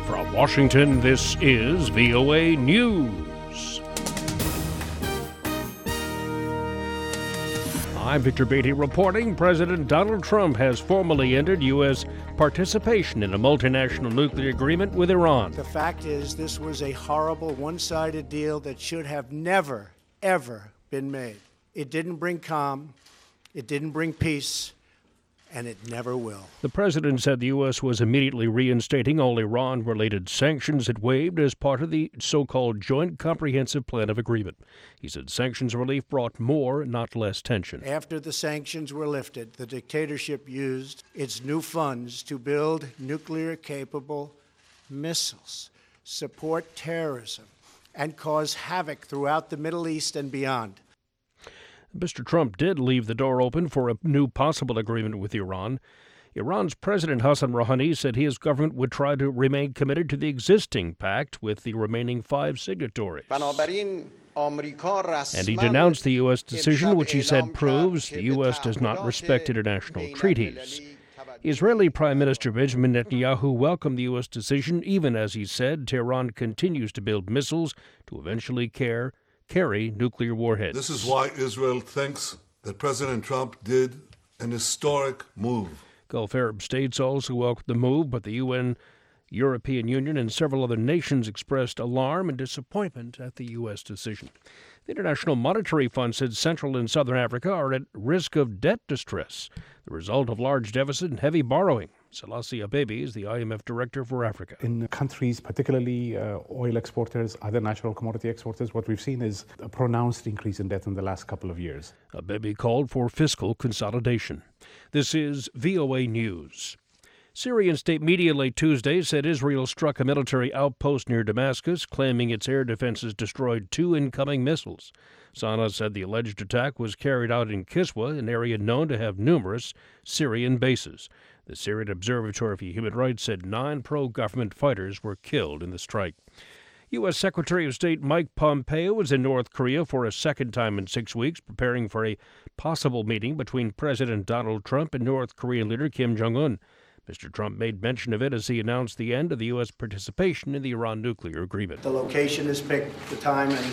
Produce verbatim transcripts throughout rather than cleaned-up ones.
From Washington, this is V O A News. I'm Victor Beatty reporting President Donald Trump has formally ended U S participation in a multinational nuclear agreement with Iran. The fact is, this was a horrible, one-sided deal that should have never, ever been made. It didn't bring calm, it didn't bring peace, and it never will. The president said the U S was immediately reinstating all Iran-related sanctions it waived as part of the so-called Joint Comprehensive Plan of Agreement. He said sanctions relief brought more, not less tension. After the sanctions were lifted, the dictatorship used its new funds to build nuclear-capable missiles, support terrorism, and cause havoc throughout the Middle East and beyond. Mister Trump did leave the door open for a new possible agreement with Iran. Iran's President Hassan Rouhani said his government would try to remain committed to the existing pact with the remaining five signatories. And he denounced the U S decision, which he said proves the U S does not respect international treaties. Israeli Prime Minister Benjamin Netanyahu welcomed the U S decision, even as he said Tehran continues to build missiles to eventually care carry nuclear warheads. This is why Israel thinks that President Trump did an historic move. Gulf Arab states also welcomed the move, but the U N, European Union, and several other nations expressed alarm and disappointment at the U S decision. The International Monetary Fund said Central and Southern Africa are at risk of debt distress, the result of large deficit and heavy borrowing. Selassie Abebe is the I M F director for Africa. In countries, particularly uh, oil exporters, other natural commodity exporters, what we've seen is a pronounced increase in debt in the last couple of years. Abebe called for fiscal consolidation. This is V O A News. Syrian state media late Tuesday said Israel struck a military outpost near Damascus, claiming its air defenses destroyed two incoming missiles. Sana said the alleged attack was carried out in Kiswa, an area known to have numerous Syrian bases. The Syrian Observatory for Human Rights said nine pro-government fighters were killed in the strike. U S. Secretary of State Mike Pompeo is in North Korea for a second time in six weeks, preparing for a possible meeting between President Donald Trump and North Korean leader Kim Jong-un. Mister Trump made mention of it as he announced the end of the U S participation in the Iran nuclear agreement. The location is picked, the time and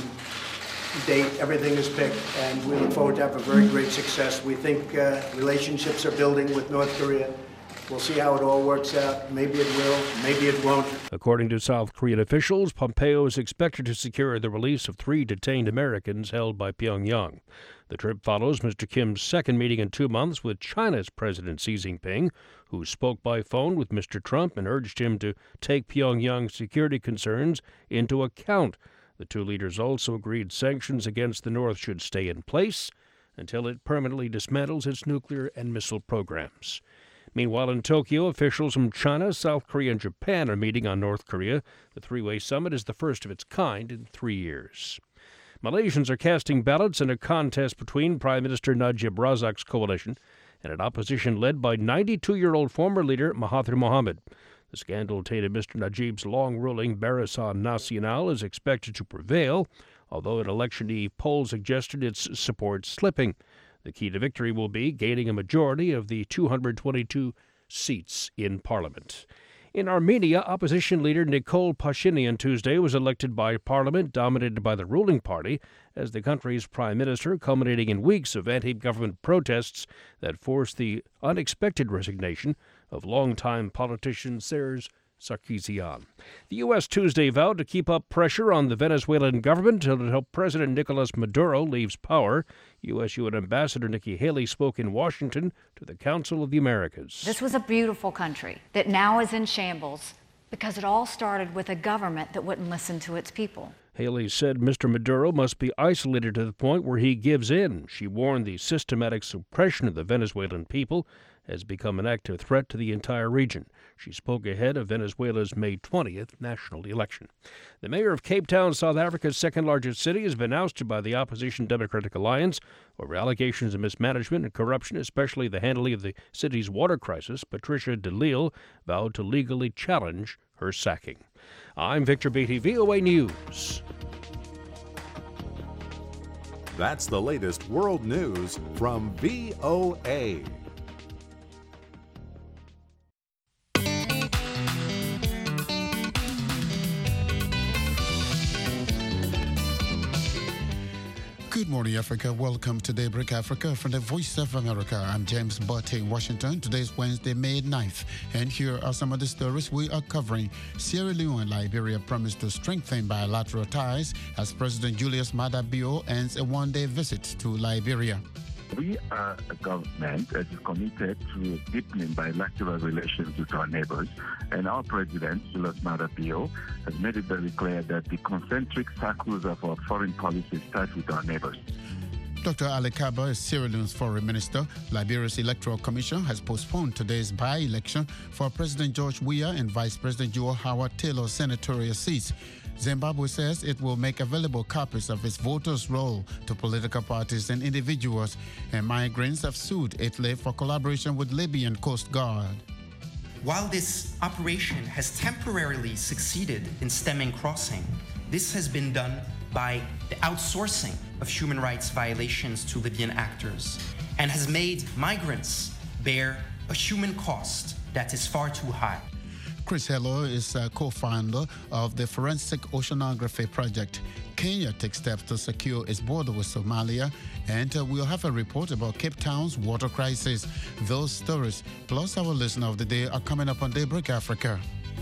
date, everything is picked, and we look forward to have a very great success. We think uh, relationships are building with North Korea. We'll see how it all works out. Maybe it will, maybe it won't. According to South Korean officials, Pompeo is expected to secure the release of three detained Americans held by Pyongyang. The trip follows Mister Kim's second meeting in two months with China's President Xi Jinping, who spoke by phone with Mister Trump and urged him to take Pyongyang's security concerns into account. The two leaders also agreed sanctions against the North should stay in place until it permanently dismantles its nuclear and missile programs. Meanwhile, in Tokyo, officials from China, South Korea, and Japan are meeting on North Korea. The three-way summit is the first of its kind in three years. Malaysians are casting ballots in a contest between Prime Minister Najib Razak's coalition and an opposition led by ninety-two-year-old former leader Mahathir Mohamad. The scandal-tainted Mister Najib's long-ruling Barisan Nasional is expected to prevail, although an election eve poll suggested its support slipping. The key to victory will be gaining a majority of the two hundred twenty-two seats in Parliament. In Armenia, opposition leader Nikol Pashinyan Tuesday was elected by a parliament dominated by the ruling party as the country's prime minister, culminating in weeks of anti-government protests that forced the unexpected resignation of longtime politician Serge Sarkisian. The U S Tuesday vowed to keep up pressure on the Venezuelan government until President Nicolas Maduro leaves power. U S U N Ambassador Nikki Haley spoke in Washington to the Council of the Americas. This was a beautiful country that now is in shambles because it all started with a government that wouldn't listen to its people. Haley said Mister Maduro must be isolated to the point where he gives in. She warned the systematic suppression of the Venezuelan people has become an active threat to the entire region. She spoke ahead of Venezuela's May twentieth national election. The mayor of Cape Town, South Africa's second-largest city, has been ousted by the opposition Democratic Alliance over allegations of mismanagement and corruption, especially the handling of the city's water crisis. Patricia de Lille vowed to legally challenge her sacking. I'm Victor Beatty, V O A News. That's the latest world news from V O A. Good morning, Africa. Welcome to Daybreak Africa from the Voice of America. I'm James Butte in Washington. Today is Wednesday, May ninth. And here are some of the stories we are covering. Sierra Leone and Liberia promise to strengthen bilateral ties as President Julius Maada Bio ends a one-day visit to Liberia. We are a government that is committed to deepening bilateral relations with our neighbors, and our president, Julius Maada Bio, has made it very clear that the concentric circles of our foreign policy start with our neighbors. Doctor Ali Kaba is Sierra Leone's foreign minister. Liberia's Electoral Commission has postponed today's by-election for President George Weah and Vice President Joe Howard Taylor's senatorial seats. Zimbabwe says it will make available copies of its voters' roll to political parties and individuals, and migrants have sued Italy for collaboration with Libyan Coast Guard. While this operation has temporarily succeeded in stemming crossing, this has been done by the outsourcing of human rights violations to Libyan actors and has made migrants bear a human cost that is far too high. Chris Hello is a co-founder of the Forensic Oceanography Project. Kenya takes steps to secure its border with Somalia, and uh, we'll have a report about Cape Town's water crisis. Those stories, plus our listener of the day, are coming up on Daybreak Africa.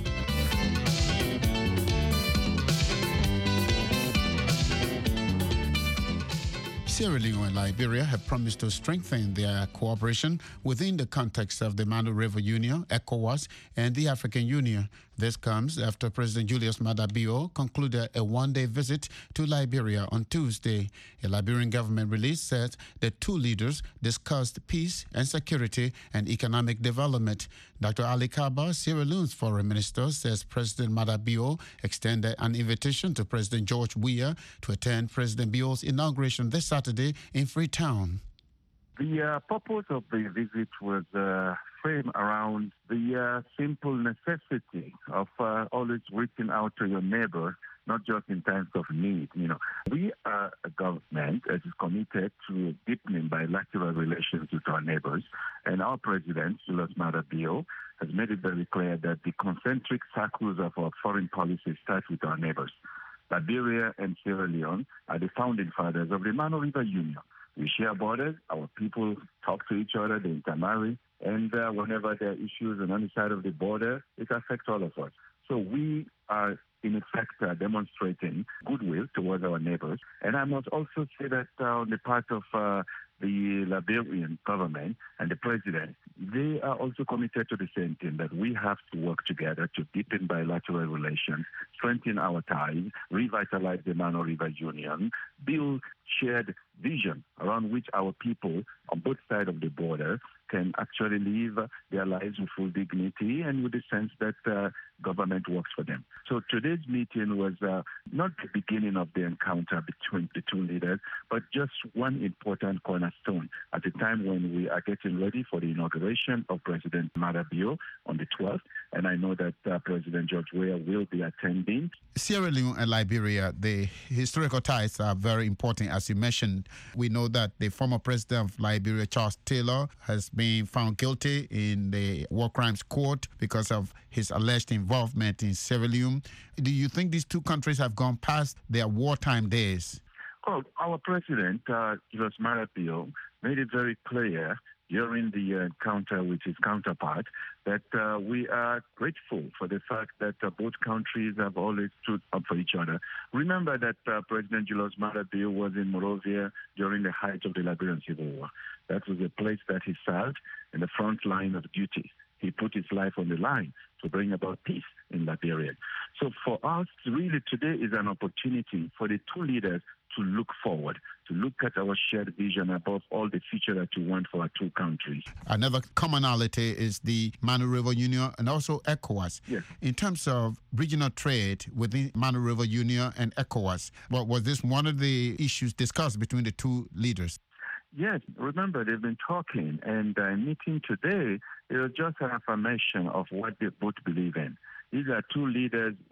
Sierra Leone and Liberia have promised to strengthen their cooperation within the context of the Manu River Union, ECOWAS, and the African Union. This comes after President Julius Maada Bio concluded a one-day visit to Liberia on Tuesday. A Liberian government release said the two leaders discussed peace and security and economic development. Doctor Ali Kaba, Sierra Leone's foreign minister, says President Maada Bio extended an invitation to President George Weah to attend President Bio's inauguration this Saturday in Freetown. The uh, purpose of the visit was uh, framed around the uh, simple necessity of uh, always reaching out to your neighbor, not just in times of need. You know, we are a government that is committed to deepening bilateral relations with our neighbors, and our president, Julius Maada Bio, has made it very clear that the concentric circles of our foreign policy start with our neighbors. Liberia and Sierra Leone are the founding fathers of the Manu River Union. We share borders, our people talk to each other, they intermarry, and uh, whenever there are issues on any side of the border, it affects all of us. So we are, in effect, uh, demonstrating goodwill towards our neighbors. And I must also say that uh, on the part of uh, the Liberian government and the president, they are also committed to the same thing, that we have to work together to deepen bilateral relations, strengthen our ties, revitalize the Manu River Union, build shared vision around which our people on both sides of the border can actually live their lives with full dignity and with the sense that uh, government works for them. So today's meeting was uh, not the beginning of the encounter between the two leaders, but just one important cornerstone at a time when we are getting ready for the inauguration of President Maada Bio on the twelfth, and I know that uh, President George Weah will be attending. Sierra Leone and Liberia, the historical ties are very important, as you mentioned. We know that the former president of Liberia, Charles Taylor, has been found guilty in the War Crimes Court because of his alleged involvement in Sierra Leone. Do you think these two countries have gone past their wartime days? Well, our president, uh, Julius Maada Bio, made it very clear during the encounter with his counterpart that uh, we are grateful for the fact that uh, both countries have always stood up for each other. Remember that uh, President Julius Maada Bio was in Monrovia during the height of the Liberian Civil War. That was a place that he served in the front line of duty. He put his life on the line to bring about peace in Liberia. So for us, really today is an opportunity for the two leaders to look forward, to look at our shared vision above all the future that we want for our two countries. Another commonality is the Manu River Union and also ECOWAS. Yes. In terms of regional trade within Manu River Union and ECOWAS, well, was this one of the issues discussed between the two leaders? Yes, remember they've been talking, and uh, meeting today, it was just an affirmation of what they both believe in. These are two leaders who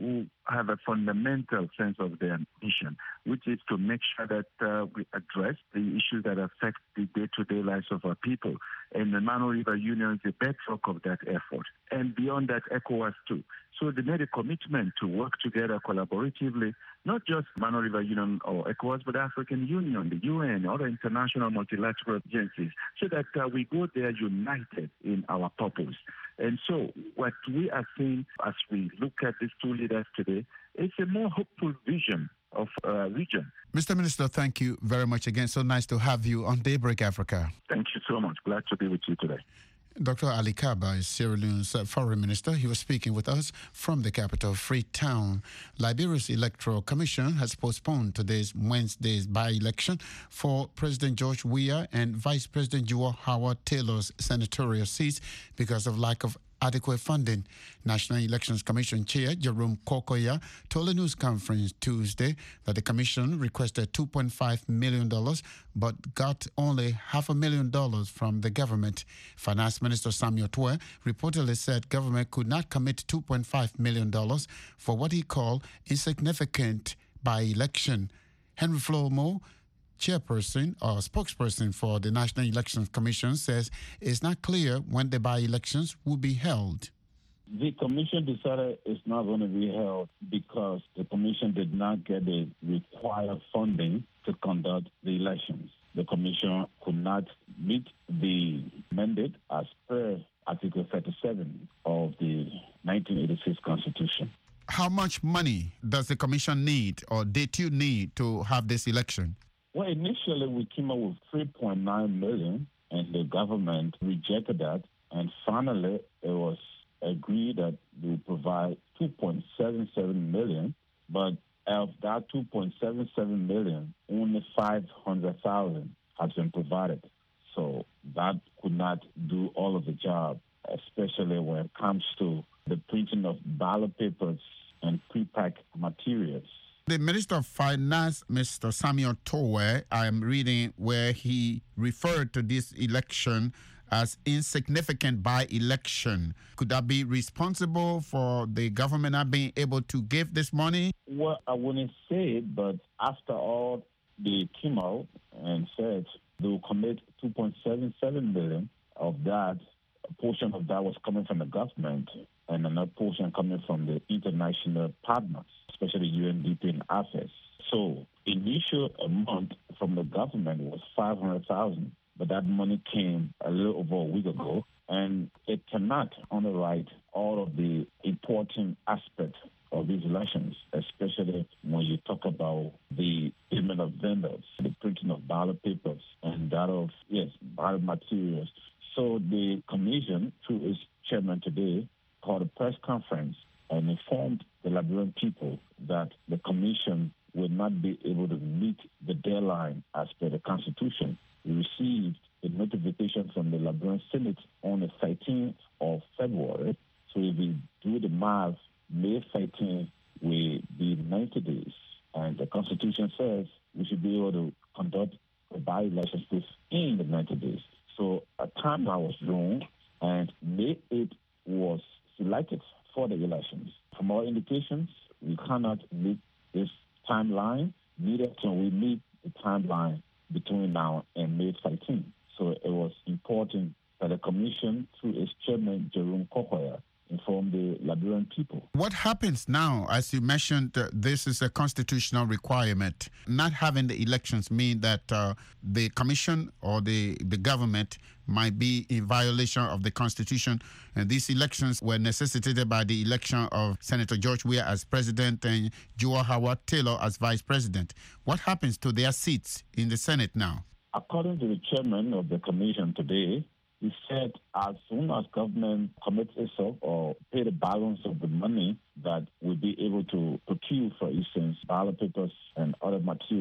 have a fundamental sense of their mission, which is to make sure that uh, we address the issues that affect the day-to-day lives of our people. And the Mano River Union is the bedrock of that effort. And beyond that, ECOWAS too. So they made a commitment to work together collaboratively, not just Mano River Union or ECOWAS, but the African Union, the U N, other international multilateral agencies, so that uh, we go there united in our purpose. And so what we are seeing as we look at these two leaders today is a more hopeful vision of our region. Mister Minister, thank you very much again. So nice to have you on Daybreak Africa. Thank you so much. Glad to be with you today. Doctor Ali Kaba is Sierra Leone's foreign minister. He was speaking with us from the capital, Freetown. Liberia's Electoral Commission has postponed today's Wednesday's by-election for President George Weah and Vice President Joao Howard Taylor's senatorial seats because of lack of adequate funding. National Elections Commission Chair Jerome Kokoya told a news conference Tuesday that the commission requested two point five million dollars but got only half a million dollars from the government. Finance Minister Samuel Twe reportedly said government could not commit two point five million dollars for what he called insignificant by-election. Henry Flomo, chairperson or spokesperson for the National Elections Commission, says it's not clear when the by-elections will be held. The commission decided it's not going to be held because the commission did not get the required funding to conduct the elections. The commission could not meet the mandate as per Article thirty-seven of the nineteen eighty-six Constitution. How much money does the commission need, or did you need, to have this election? Well, initially we came up with three point nine million dollars, and the government rejected that. And finally, it was agreed that they would provide two point seven seven million dollars. But of that two point seven seven million dollars, only five hundred thousand dollars has been provided. So that could not do all of the job, especially when it comes to the printing of ballot papers and pre-packed materials. The Minister of Finance, Mister Samuel Twe, I am reading where he referred to this election as insignificant by-election. Could that be responsible for the government not being able to give this money? Well, I wouldn't say it, but after all, they came out and said they will commit two point seven seven billion dollars. Of that, a portion of that was coming from the government and another portion coming from the international partners, especially U N D P and A F E S. So initial amount from the government was five hundred thousand dollars, but that money came a little over a week ago, and it cannot underwrite all of the important aspects of these elections, especially when you talk about the payment of vendors, the printing of ballot papers, and that of, yes, ballot materials. So the commission, through its chairman today, called a press conference and informed the Liberian people that the commission would not be able to meet the deadline as per the Constitution. We received a notification from the Liberian Senate on the thirteenth of February. So if we do the math, May thirteenth will be ninety days. And the Constitution says we should be able to conduct a by-election within the ninety days. So a timeline was drawn, and May eighth was selected for the elections. From all indications, we cannot meet this timeline, neither can we meet the timeline between now and May thirteenth. So it was important that the commission, through its chairman, Jerome Kokoya, inform the Liberian people. What happens now? As you mentioned, uh, this is a constitutional requirement. Not having the elections mean that uh, the commission or the, the government might be in violation of the Constitution. And these elections were necessitated by the election of Senator George Weah as president and Joao Howard Taylor as vice president. What happens to their seats in the Senate now? According to the chairman of the commission today, he said as soon as government commits itself or pay the balance of the money that will be able to procure, for instance, ballot papers and other materials,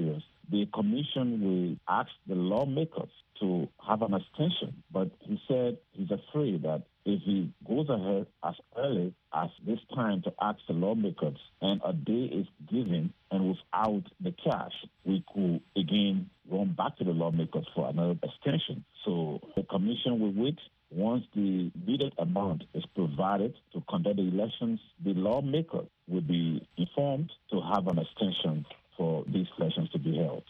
the commission will ask the lawmakers to have an extension. But he said he's afraid that if he goes ahead as early as this time to ask the lawmakers and a day is given and without the cash, we could again run back to the lawmakers for another extension. So the commission will wait. Once the needed amount is provided to conduct the elections, the lawmakers will be informed to have an extension for these elections to be held.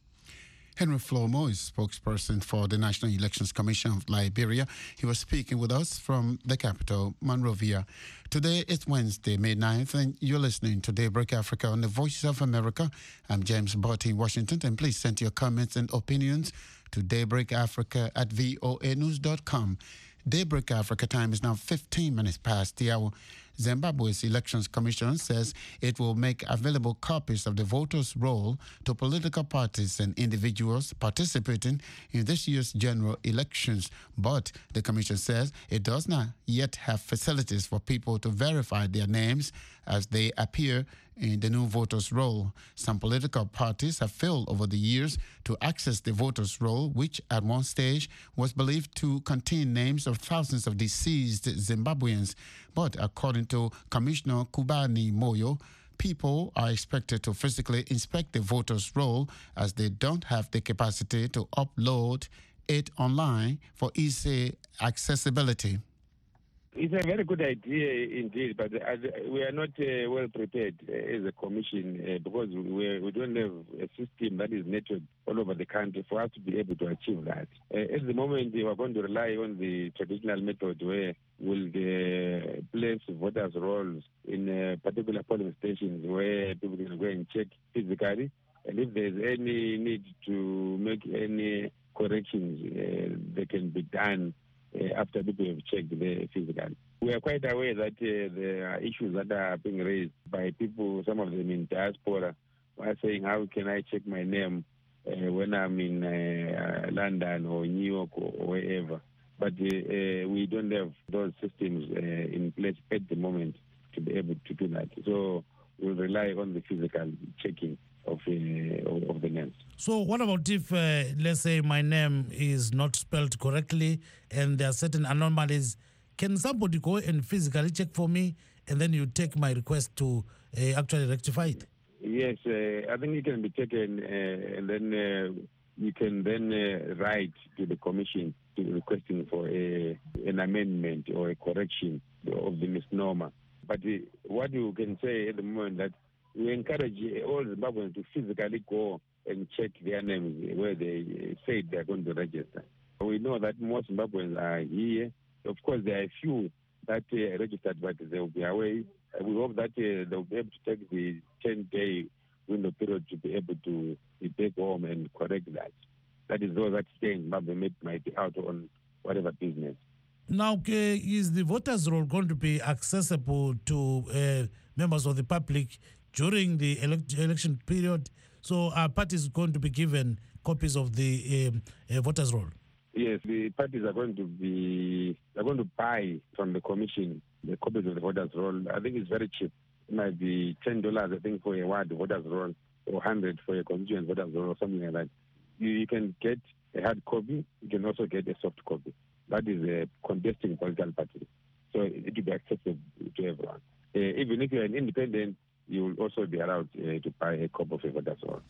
Henry Flomo is spokesperson for the National Elections Commission of Liberia. He was speaking with us from the capital, Monrovia. Today is Wednesday, May ninth, and you're listening to Daybreak Africa on the Voices of America. I'm James Bott in Washington, and please send your comments and opinions to daybreakafrica at voa news dot com. Daybreak Africa time is now fifteen minutes past the hour. Zimbabwe's Elections Commission says it will make available copies of the voters' roll to political parties and individuals participating in this year's general elections. But the commission says it does not yet have facilities for people to verify their names as they appear in the new voters' roll. Some political parties have failed over the years to access the voters' roll, which at one stage was believed to contain names of thousands of deceased Zimbabweans. But according to Commissioner Kubani Moyo, people are expected to physically inspect the voters' roll as they don't have the capacity to upload it online for easy accessibility. It's a very good idea indeed, but we are not uh, well prepared uh, as a commission uh, because we, we don't have a system that is networked all over the country for us to be able to achieve that. Uh, at the moment, we are going to rely on the traditional method where we'll uh, place voters' rolls in uh, particular polling stations where people can go and check physically. And if there's any need to make any corrections, uh, they can be done Uh, after people have checked the physical. We are quite aware that uh, there are issues that are being raised by people, some of them in diaspora, who are saying, how can I check my name uh, when I'm in uh, London or New York or, or wherever? But uh, uh, we don't have those systems uh, in place at the moment to be able to do that. So we'll rely on the physical checking of, uh, of, of the names. So what about if, uh, let's say, my name is not spelled correctly and there are certain anomalies? Can somebody go and physically check for me and then you take my request to uh, actually rectify it? Yes, uh, I think it can be taken uh, and then uh, you can then uh, write to the commission to requesting for a, an amendment or a correction of the misnomer. But uh, what you can say at the moment that we encourage all Zimbabweans to physically go and check their names where they say they're going to register. We know that most Zimbabweans are here. Of course, there are a few that uh, registered, but they will be away. We hope that uh, they'll be able to take the ten-day window period to be able to be back home and correct that. That is those that stay in Zimbabwe might be out on whatever business. Now, uh, is the voters' roll going to be accessible to uh, members of the public during the elect- election period? So are parties going to be given copies of the um, uh, voters' roll? Yes, the parties are going to be are going to buy from the commission the copies of the voters' roll. I think it's very cheap. It might be ten dollars, I think, for a word voters' roll, or one hundred for a constituent voters' roll, or something like that. You, you can get a hard copy. You can also get a soft copy. That is a contesting political party. So it will be accessible to everyone. Uh, even if you're an independent, you will also be allowed uh, to buy a copy of a voters' roll.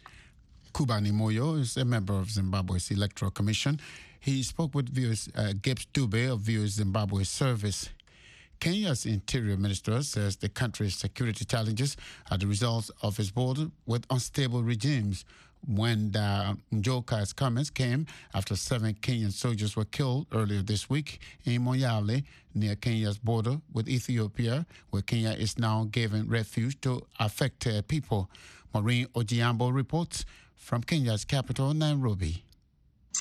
Kubani Moyo is a member of Zimbabwe's Electoral Commission. He spoke with V O's uh, Gibbs Dube of V O's Zimbabwe Service. Kenya's Interior Minister says the country's security challenges are the result of its border with unstable regimes. When the Njoka's comments came after seven Kenyan soldiers were killed earlier this week in Moyale, near Kenya's border with Ethiopia, where Kenya is now giving refuge to affected people. Maureen Ojiambo reports from Kenya's capital, Nairobi.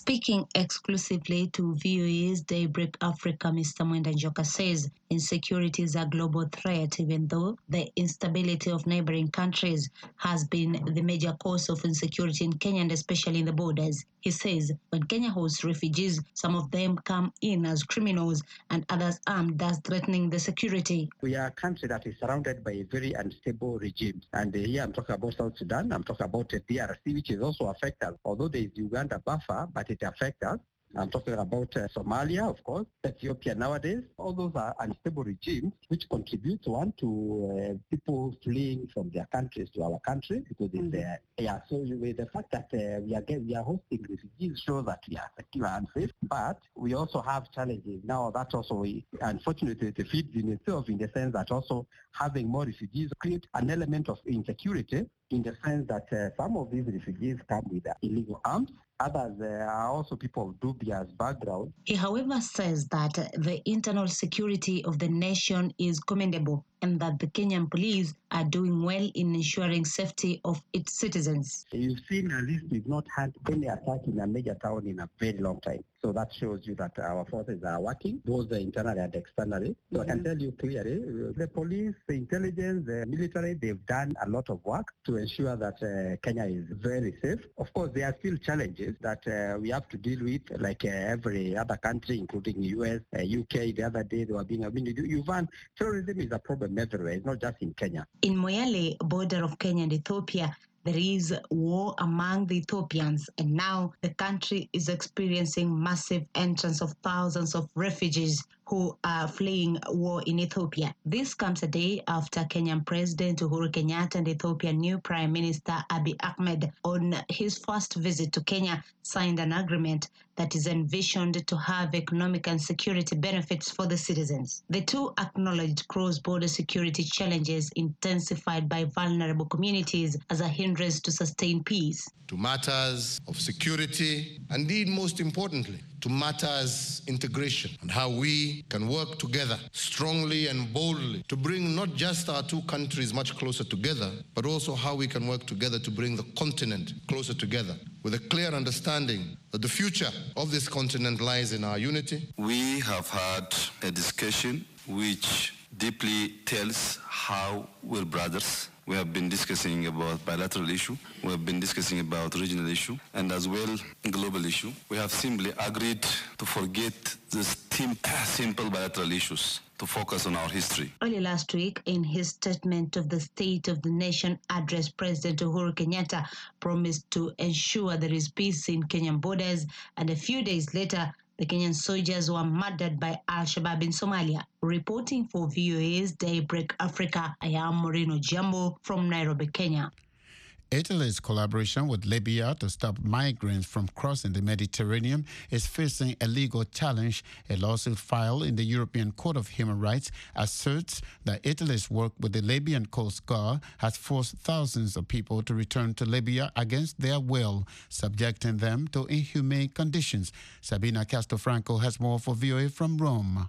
Speaking exclusively to V O A's Daybreak Africa, Mister Mwenda Njoka says insecurity is a global threat, even though the instability of neighboring countries has been the major cause of insecurity in Kenya, and especially in the borders. He says when Kenya hosts refugees, some of them come in as criminals and others armed, thus threatening the security. We are a country that is surrounded by a very unstable regime. And uh, here I'm talking about South Sudan, I'm talking about uh, D R C, which is also affected us. Although there is Uganda buffer, but it affects us. I'm talking about uh, Somalia, of course, Ethiopia nowadays. All those are unstable regimes which contribute, one, to uh, people fleeing from their countries to our country because it's uh, yeah. So with the fact that uh, we are get, we are hosting refugees shows that we are secure and safe. But we also have challenges now. That also, we, unfortunately, it feeds in itself in the sense that also having more refugees create an element of insecurity in the sense that uh, some of these refugees come with uh, illegal arms. Others uh, are also people of dubious background. He, however, says that the internal security of the nation is commendable and that the Kenyan police are doing well in ensuring safety of its citizens. You've seen at least we've not had any attack in a major town in a very long time. So that shows you that our forces are working, both internally and externally. So mm-hmm. I can tell you clearly, the police, the intelligence, the military, they've done a lot of work to ensure that uh, Kenya is very safe. Of course, there are still challenges that uh, we have to deal with, like uh, every other country, including U S, uh, U K. The other day, they were being, I mean, you find terrorism is a problem everywhere. It's not just in Kenya. In Moyale, border of Kenya and Ethiopia, there is war among the Ethiopians, and now the country is experiencing massive entrance of thousands of refugees who are fleeing war in Ethiopia. This comes a day after Kenyan President Uhuru Kenyatta and Ethiopian new Prime Minister Abiy Ahmed, on his first visit to Kenya, signed an agreement that is envisioned to have economic and security benefits for the citizens. The two acknowledged cross-border security challenges intensified by vulnerable communities as a hindrance to sustain peace. To matters of security, and indeed, most importantly, to matters integration and how we can work together strongly and boldly to bring not just our two countries much closer together, but also how we can work together to bring the continent closer together with a clear understanding that the future of this continent lies in our unity. We have had a discussion which deeply tells how we're brothers. We have been discussing about bilateral issue, we have been discussing about regional issue, and as well global issue. We have simply agreed to forget these simple bilateral issues, to focus on our history. Early last week, in his statement of the State of the Nation address, President Uhuru Kenyatta promised to ensure there is peace in Kenyan borders, and a few days later, the Kenyan soldiers were murdered by Al-Shabaab in Somalia. Reporting for V O A's Daybreak Africa, I am Moreno Jambo from Nairobi, Kenya. Italy's collaboration with Libya to stop migrants from crossing the Mediterranean is facing a legal challenge. A lawsuit filed in the European Court of Human Rights asserts that Italy's work with the Libyan Coast Guard has forced thousands of people to return to Libya against their will, subjecting them to inhumane conditions. Sabina Castofranco has more for V O A from Rome.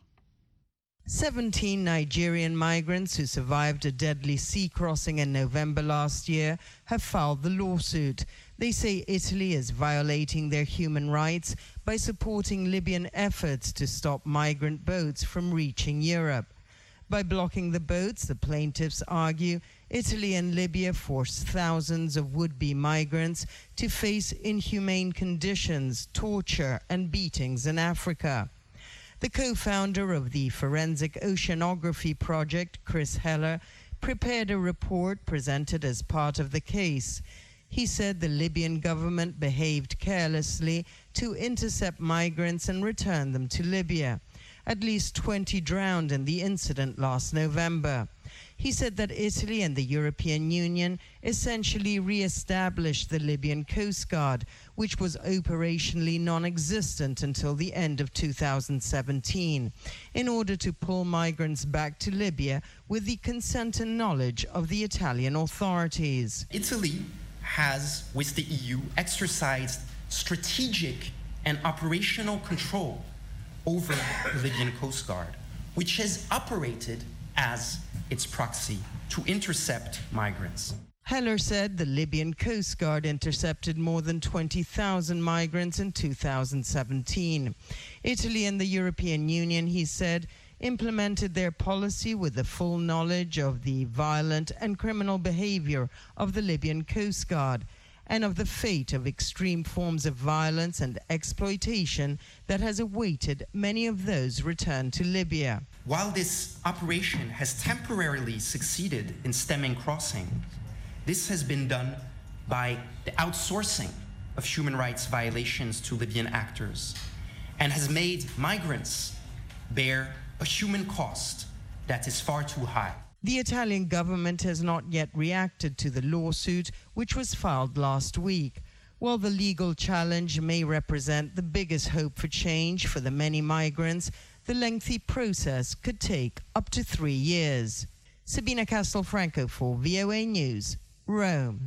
seventeen Nigerian migrants who survived a deadly sea crossing in November last year have filed the lawsuit. They say Italy is violating their human rights by supporting Libyan efforts to stop migrant boats from reaching Europe. By blocking the boats, the plaintiffs argue, Italy and Libya forced thousands of would-be migrants to face inhumane conditions, torture, and beatings in Africa. The co-founder of the Forensic Oceanography Project, Chris Heller, prepared a report presented as part of the case. He said the Libyan government behaved carelessly to intercept migrants and return them to Libya. At least twenty drowned in the incident last November. He said that Italy and the European Union essentially re-established the Libyan Coast Guard, which was operationally non-existent until the end of two thousand seventeen, in order to pull migrants back to Libya with the consent and knowledge of the Italian authorities. Italy has, with the E U, exercised strategic and operational control over the Libyan Coast Guard, which has operated as its proxy to intercept migrants. Heller said the Libyan Coast Guard intercepted more than twenty thousand migrants in two thousand seventeen. Italy and the European Union, he said, implemented their policy with the full knowledge of the violent and criminal behavior of the Libyan Coast Guard and of the fate of extreme forms of violence and exploitation that has awaited many of those returned to Libya. While this operation has temporarily succeeded in stemming crossing, this has been done by the outsourcing of human rights violations to Libyan actors and has made migrants bear a human cost that is far too high. The Italian government has not yet reacted to the lawsuit, which was filed last week. While the legal challenge may represent the biggest hope for change for the many migrants, the lengthy process could take up to three years. Sabina Castelfranco for V O A News, Rome.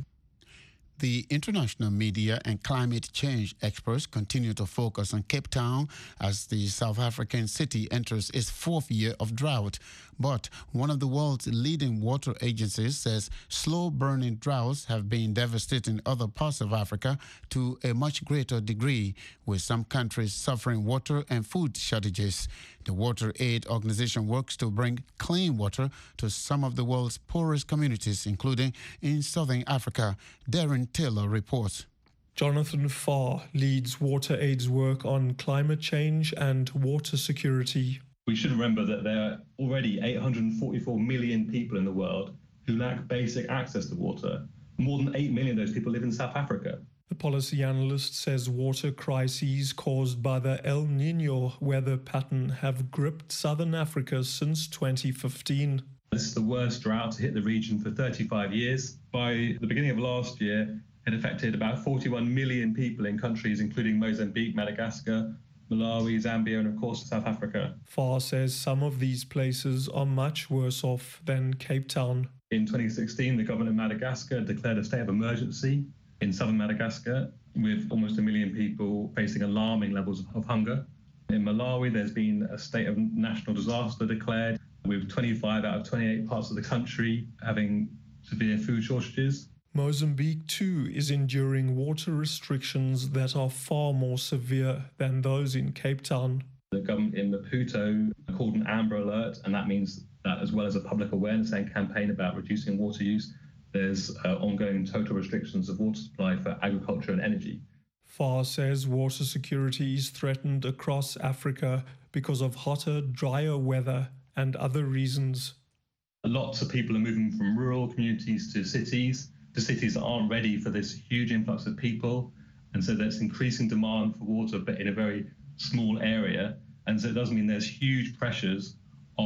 The international media and climate change experts continue to focus on Cape Town as the South African city enters its fourth year of drought. But one of the world's leading water agencies says slow-burning droughts have been devastating other parts of Africa to a much greater degree, with some countries suffering water and food shortages. The Water Aid Organization works to bring clean water to some of the world's poorest communities, including in southern Africa. Darren Taylor reports. Jonathan Farr leads Water Aid's work on climate change and water security. We should remember that there are already eight hundred forty-four million people in the world who lack basic access to water. More than eight million of those people live in South Africa. The policy analyst says water crises caused by the El Niño weather pattern have gripped southern Africa since twenty fifteen. This is the worst drought to hit the region for thirty-five years. By the beginning of last year, it affected about forty-one million people in countries including Mozambique, Madagascar, Malawi, Zambia, and of course South Africa. Farr says some of these places are much worse off than Cape Town. In twenty sixteen, the government of Madagascar declared a state of emergency in southern Madagascar, with almost a million people facing alarming levels of hunger. In Malawi, there's been a state of national disaster declared, with twenty-five out of twenty-eight parts of the country having severe food shortages. Mozambique, too, is enduring water restrictions that are far more severe than those in Cape Town. The government in Maputo called an Amber Alert, and that means that as well as a public awareness and campaign about reducing water use, there's uh, ongoing total restrictions of water supply for agriculture and energy. Farr says water security is threatened across Africa because of hotter, drier weather and other reasons. Lots of people are moving from rural communities to cities. The cities that aren't ready for this huge influx of people, and so there's increasing demand for water, but in a very small area. And so it does mean there's huge pressures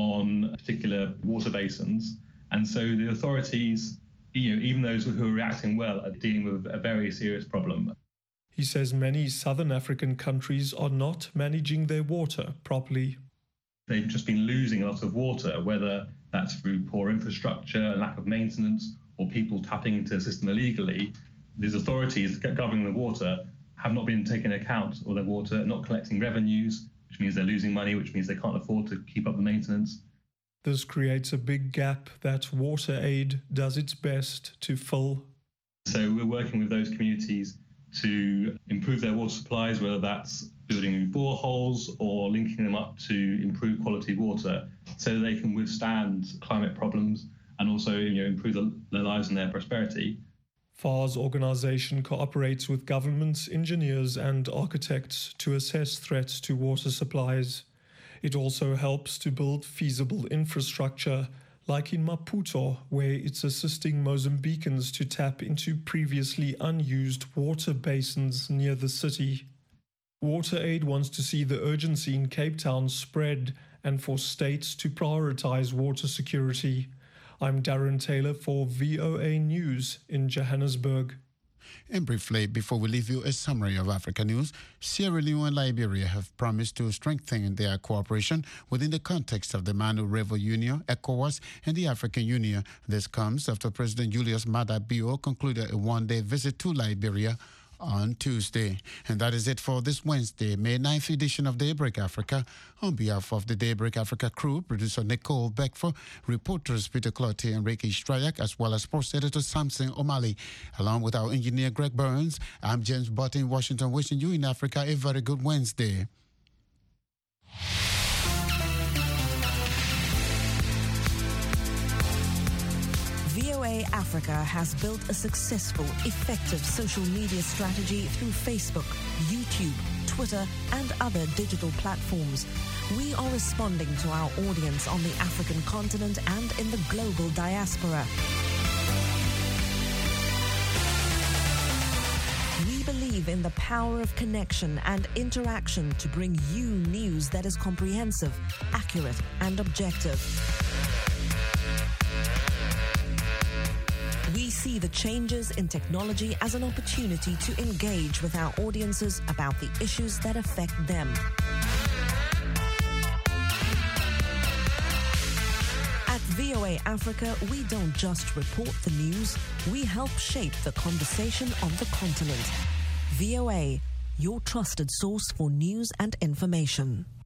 on particular water basins. And so the authorities, you know, even those who are reacting well, are dealing with a very serious problem. He says many southern African countries are not managing their water properly. They've just been losing a lot of water, whether that's through poor infrastructure, lack of maintenance, or people tapping into the system illegally. These authorities governing the water have not been taking account of their water, not collecting revenues, which means they're losing money, which means they can't afford to keep up the maintenance. This creates a big gap that Water Aid does its best to fill. So we're working with those communities to improve their water supplies, whether that's building new boreholes or linking them up to improve quality water so that they can withstand climate problems and also, you know, improve the, their lives and their prosperity. Farr's organisation cooperates with governments, engineers and architects to assess threats to water supplies. It also helps to build feasible infrastructure, like in Maputo, where it's assisting Mozambicans to tap into previously unused water basins near the city. Water Aid wants to see the urgency in Cape Town spread and for states to prioritise water security. I'm Darren Taylor for V O A News in Johannesburg. And briefly, before we leave you, a summary of Africa news. Sierra Leone and Liberia have promised to strengthen their cooperation within the context of the Manu River Union, ECOWAS, and the African Union. This comes after President Julius Maada Bio concluded a one-day visit to Liberia on Tuesday. And that is it for this Wednesday, May ninth edition of Daybreak Africa. On behalf of the Daybreak Africa crew, producer Nicole Beckford, reporters Peter Clotte and Ricky Strayak, as well as sports editor Samson O'Malley, along with our engineer Greg Burns, I'm James Butt in Washington, wishing you in Africa a very good Wednesday. V O A Africa has built a successful, effective social media strategy through Facebook, YouTube, Twitter, and other digital platforms. We are responding to our audience on the African continent and in the global diaspora. We believe in the power of connection and interaction to bring you news that is comprehensive, accurate, and objective. We see the changes in technology as an opportunity to engage with our audiences about the issues that affect them. At V O A Africa, we don't just report the news, we help shape the conversation on the continent. V O A, your trusted source for news and information.